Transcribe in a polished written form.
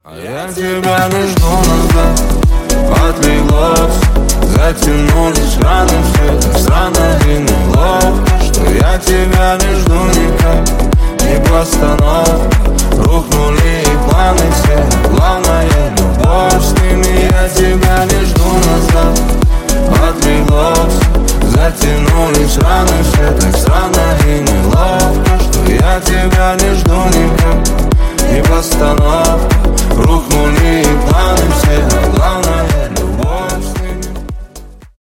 А я тебя не жду назад, отлегло все, затянулись раны, все так странно и неловко, что я тебя не жду никак, не постановка. Рухнули и планы все, главное любовь с ними. Я тебя не жду назад, отлегло все, затянулись раны, все так странно и неловко, что я тебя не жду никак, не постановка.